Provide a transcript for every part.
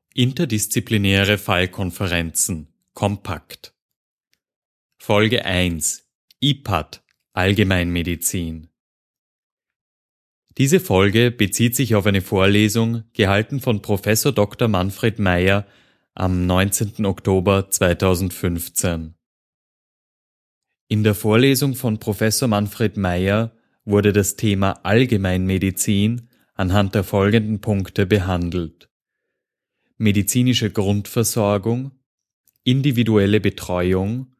Interdisziplinäre Fallkonferenzen kompakt. Folge 1 IPAD Allgemeinmedizin. Diese Folge bezieht sich auf eine Vorlesung, gehalten von Prof. Dr. Manfred Meyer am 19. Oktober 2015. In der Vorlesung von Prof. Manfred Meyer wurde das Thema Allgemeinmedizin anhand der folgenden Punkte behandelt: medizinische Grundversorgung, individuelle Betreuung,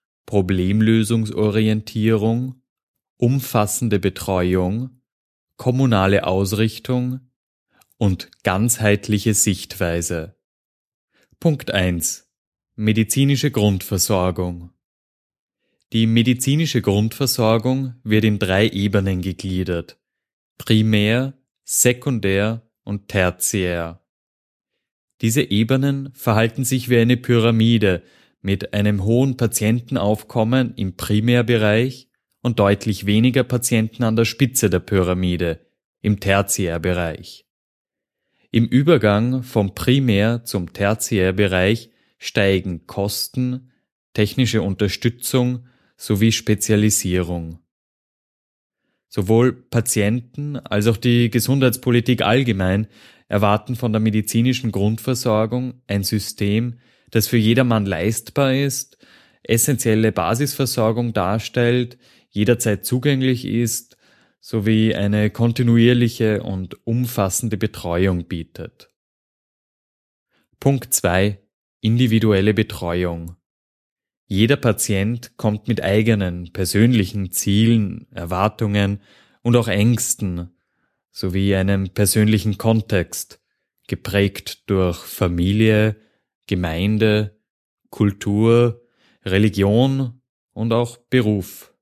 Problemlösungsorientierung, umfassende Betreuung, kommunale Ausrichtung und ganzheitliche Sichtweise. Punkt 1. Medizinische Grundversorgung. Die medizinische Grundversorgung wird in 3 Ebenen gegliedert: primär, sekundär und tertiär. Diese Ebenen verhalten sich wie eine Pyramide mit einem hohen Patientenaufkommen im Primärbereich und deutlich weniger Patienten an der Spitze der Pyramide, im Tertiärbereich. Im Übergang vom Primär- zum Tertiärbereich steigen Kosten, technische Unterstützung sowie Spezialisierung. Sowohl Patienten als auch die Gesundheitspolitik allgemein erwarten von der medizinischen Grundversorgung ein System, das für jedermann leistbar ist, essentielle Basisversorgung darstellt, jederzeit zugänglich ist, sowie eine kontinuierliche und umfassende Betreuung bietet. Punkt 2. Individuelle Betreuung. Jeder Patient kommt mit eigenen persönlichen Zielen, Erwartungen und auch Ängsten sowie einem persönlichen Kontext, geprägt durch Familie, Gemeinde, Kultur, Religion und auch Beruf.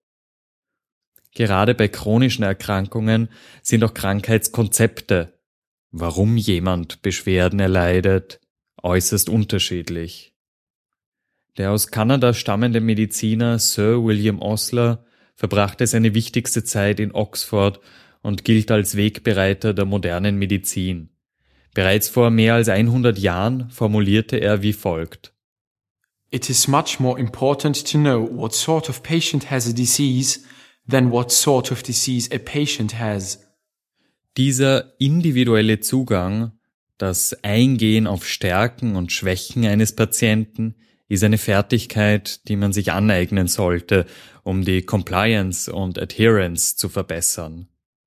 Gerade bei chronischen Erkrankungen sind auch Krankheitskonzepte, warum jemand Beschwerden erleidet, äußerst unterschiedlich. Der aus Kanada stammende Mediziner Sir William Osler verbrachte seine wichtigste Zeit in Oxford und gilt als Wegbereiter der modernen Medizin. Bereits vor mehr als 100 Jahren formulierte er wie folgt: It is much more important to know what sort of patient has a disease than what sort of disease a patient has. Dieser individuelle Zugang, das Eingehen auf Stärken und Schwächen eines Patienten, ist eine Fertigkeit, die man sich aneignen sollte, um die Compliance und Adherence zu verbessern.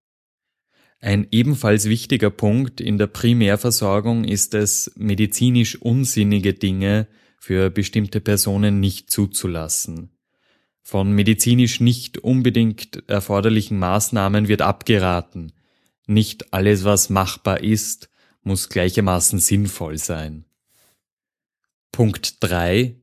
Ein ebenfalls wichtiger Punkt in der Primärversorgung ist es, medizinisch unsinnige Dinge für bestimmte Personen nicht zuzulassen. Von medizinisch nicht unbedingt erforderlichen Maßnahmen wird abgeraten. Nicht alles, was machbar ist, muss gleichermaßen sinnvoll sein. Punkt 3.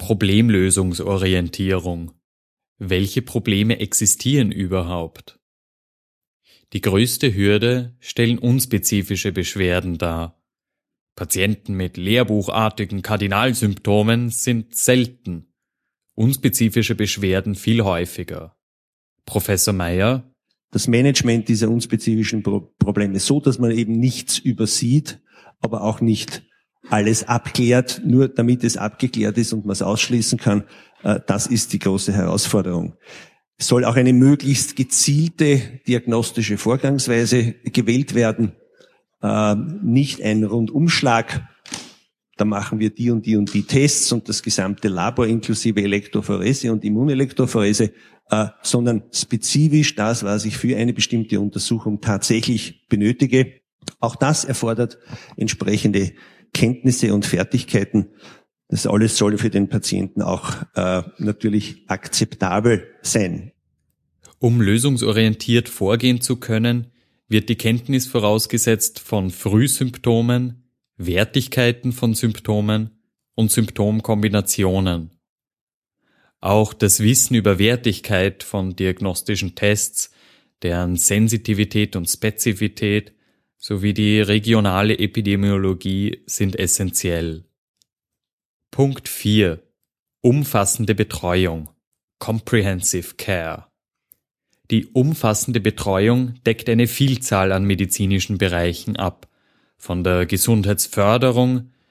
Problemlösungsorientierung. Welche Probleme existieren überhaupt? Die größte Hürde stellen unspezifische Beschwerden dar. Patienten mit lehrbuchartigen Kardinalsymptomen sind selten, unspezifische Beschwerden viel häufiger. Professor Meyer: Das Management dieser unspezifischen Probleme so, dass man eben nichts übersieht, aber auch nicht alles abklärt, nur damit es abgeklärt ist und man es ausschließen kann, das ist die große Herausforderung. Es soll auch eine möglichst gezielte diagnostische Vorgangsweise gewählt werden, nicht ein Rundumschlag, da machen wir die und die und die Tests und das gesamte Labor inklusive Elektrophorese und Immunelektrophorese, sondern spezifisch das, was ich für eine bestimmte Untersuchung tatsächlich benötige. Auch das erfordert entsprechende Kenntnisse und Fertigkeiten. Das alles soll für den Patienten auch natürlich akzeptabel sein. Um lösungsorientiert vorgehen zu können, wird die Kenntnis vorausgesetzt von Frühsymptomen, Wertigkeiten von Symptomen und Symptomkombinationen. Auch das Wissen über Wertigkeit von diagnostischen Tests, deren Sensitivität und Spezifität sowie die regionale Epidemiologie sind essentiell. Punkt 4. Umfassende Betreuung. Comprehensive Care. Die umfassende Betreuung deckt eine Vielzahl an medizinischen Bereichen ab, von der Gesundheitsförderung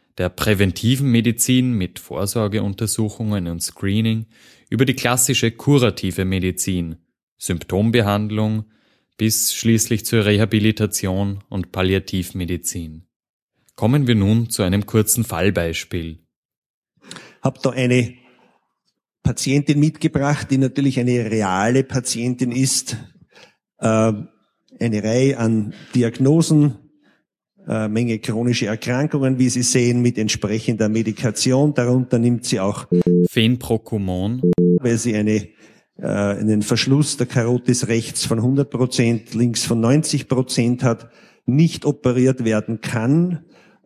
der präventiven Medizin mit Vorsorgeuntersuchungen und Screening über die klassische kurative Medizin, Symptombehandlung bis schließlich zur Rehabilitation und Palliativmedizin. Kommen wir nun zu einem kurzen Fallbeispiel. Hab da eine Patientin mitgebracht, die natürlich eine reale Patientin ist. Eine Reihe an Diagnosen, Menge chronische Erkrankungen, wie Sie sehen, mit entsprechender Medikation. Darunter nimmt sie auch Fenprocumon, weil sie einen Verschluss der Karotis rechts von 100%, links von 90% hat, nicht operiert werden kann.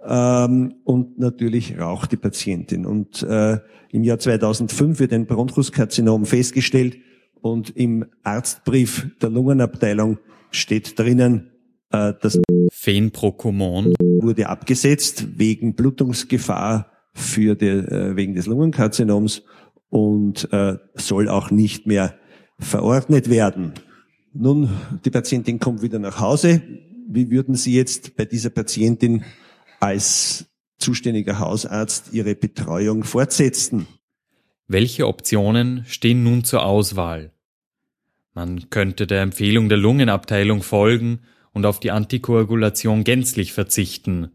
Und natürlich raucht die Patientin. Und im Jahr 2005 wird ein Bronchuskarzinom festgestellt und im Arztbrief der Lungenabteilung steht drinnen, das Fenprocumon wurde abgesetzt wegen Blutungsgefahr wegen des Lungenkarzinoms und soll auch nicht mehr verordnet werden. Nun, die Patientin kommt wieder nach Hause. Wie würden Sie jetzt bei dieser Patientin als zuständiger Hausarzt Ihre Betreuung fortsetzen? Welche Optionen stehen nun zur Auswahl? Man könnte der Empfehlung der Lungenabteilung folgen und auf die Antikoagulation gänzlich verzichten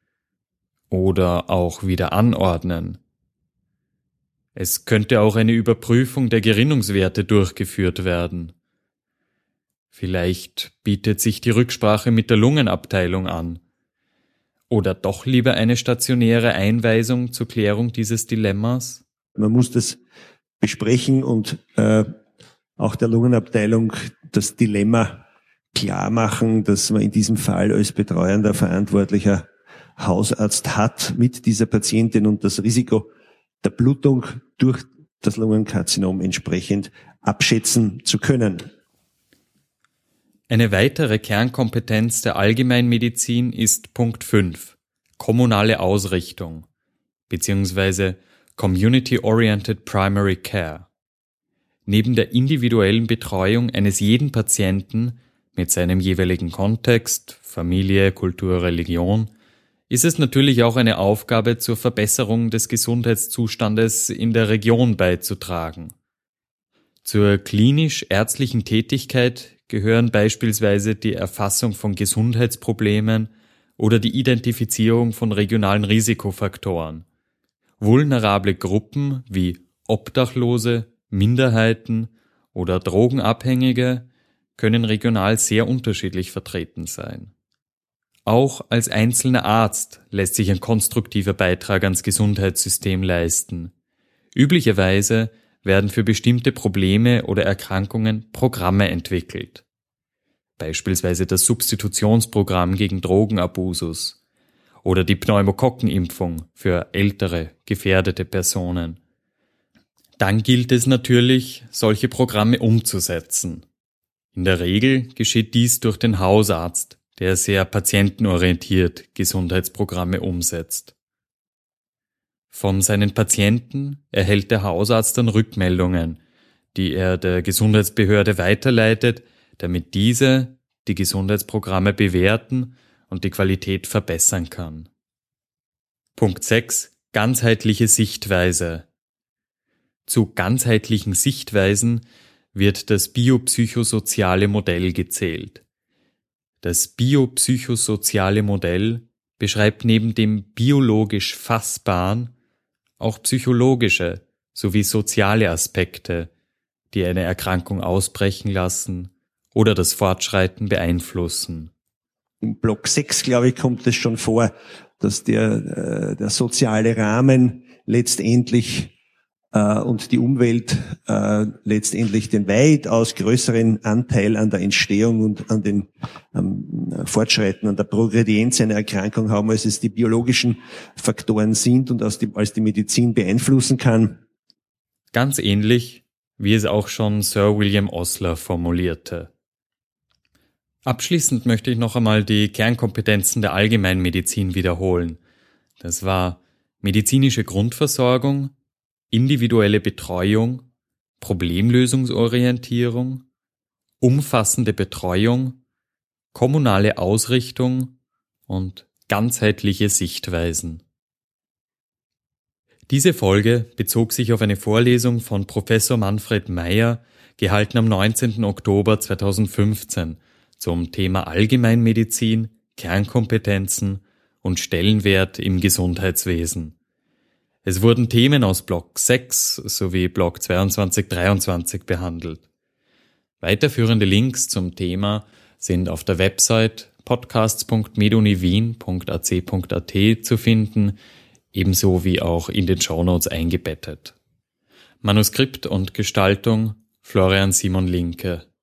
oder auch wieder anordnen. Es könnte auch eine Überprüfung der Gerinnungswerte durchgeführt werden. Vielleicht bietet sich die Rücksprache mit der Lungenabteilung an. Oder doch lieber eine stationäre Einweisung zur Klärung dieses Dilemmas? Man muss das besprechen und auch der Lungenabteilung das Dilemma klar machen, dass man in diesem Fall als betreuender verantwortlicher Hausarzt hat mit dieser Patientin und das Risiko der Blutung durch das Lungenkarzinom entsprechend abschätzen zu können. Eine weitere Kernkompetenz der Allgemeinmedizin ist Punkt 5, kommunale Ausrichtung bzw. Community-Oriented Primary Care. Neben der individuellen Betreuung eines jeden Patienten mit seinem jeweiligen Kontext, Familie, Kultur, Religion, ist es natürlich auch eine Aufgabe, zur Verbesserung des Gesundheitszustandes in der Region beizutragen. Zur klinisch-ärztlichen Tätigkeit gehören beispielsweise die Erfassung von Gesundheitsproblemen oder die Identifizierung von regionalen Risikofaktoren. Vulnerable Gruppen wie Obdachlose, Minderheiten oder Drogenabhängige können regional sehr unterschiedlich vertreten sein. Auch als einzelner Arzt lässt sich ein konstruktiver Beitrag ans Gesundheitssystem leisten. Üblicherweise werden für bestimmte Probleme oder Erkrankungen Programme entwickelt. Beispielsweise das Substitutionsprogramm gegen Drogenabusus oder die Pneumokokkenimpfung für ältere, gefährdete Personen. Dann gilt es natürlich, solche Programme umzusetzen. In der Regel geschieht dies durch den Hausarzt, der sehr patientenorientiert Gesundheitsprogramme umsetzt. Von seinen Patienten erhält der Hausarzt dann Rückmeldungen, die er der Gesundheitsbehörde weiterleitet, damit diese die Gesundheitsprogramme bewerten und die Qualität verbessern kann. Punkt 6. Ganzheitliche Sichtweise. Zu ganzheitlichen Sichtweisen wird das biopsychosoziale Modell gezählt. Das biopsychosoziale Modell beschreibt neben dem biologisch Fassbaren auch psychologische sowie soziale Aspekte, die eine Erkrankung ausbrechen lassen oder das Fortschreiten beeinflussen. Im Block 6, glaube ich, kommt es schon vor, dass der soziale Rahmen letztendlich und die Umwelt letztendlich den weitaus größeren Anteil an der Entstehung und an den Fortschreiten, an der Progredienz einer Erkrankung haben, als es die biologischen Faktoren sind und als die Medizin beeinflussen kann. Ganz ähnlich, wie es auch schon Sir William Osler formulierte. Abschließend möchte ich noch einmal die Kernkompetenzen der Allgemeinmedizin wiederholen. Das war medizinische Grundversorgung, individuelle Betreuung, Problemlösungsorientierung, umfassende Betreuung, kommunale Ausrichtung und ganzheitliche Sichtweisen. Diese Folge bezog sich auf eine Vorlesung von Professor Manfred Meyer, gehalten am 19. Oktober 2015 zum Thema Allgemeinmedizin, Kernkompetenzen und Stellenwert im Gesundheitswesen. Es wurden Themen aus Block 6 sowie Block 22-23 behandelt. Weiterführende Links zum Thema sind auf der Website podcasts.meduniwien.ac.at zu finden, ebenso wie auch in den Shownotes eingebettet. Manuskript und Gestaltung Florian Simon Linke.